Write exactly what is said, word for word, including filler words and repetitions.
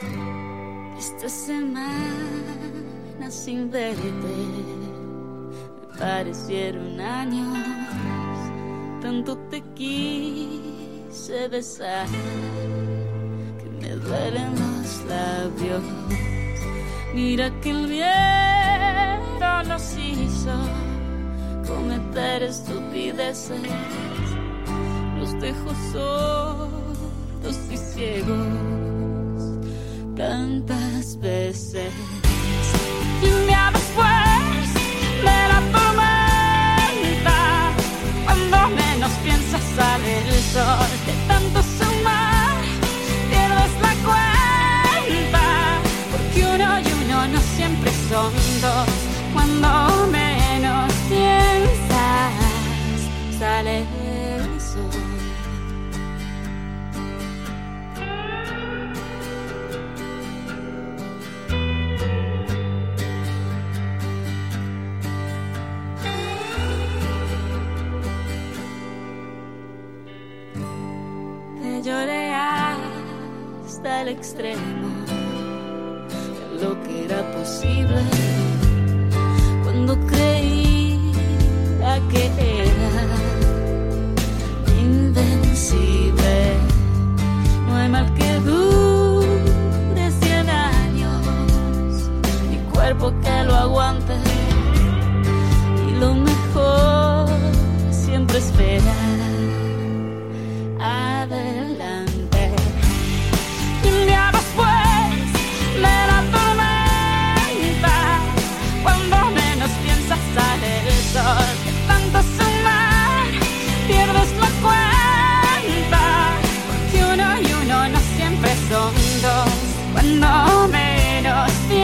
Esta semana sin verte me parecieron años. Tanto te quise besar que me duelen los labios. Mira que el viento nos hizo cometer estupideces. Nos dejó sordos y ciegos tantas veces. Y un día después de la tormenta, cuando menos piensas sale el sol. De tanto sumar pierdes la cuenta, porque uno y uno no siempre son dos. Cuando menos piensas sale el sol. Lloré hasta el extremo de lo que era posible, cuando creía que era invencible. No hay mal que dure cien años, ni cuerpo que lo aguante, y lo mejor siempre espera adelante. Y un día después de la tormenta, cuando menos piensas sale el sol. De tanto sumar pierdes la cuenta, porque uno y uno no siempre son dos. Cuando menos piensas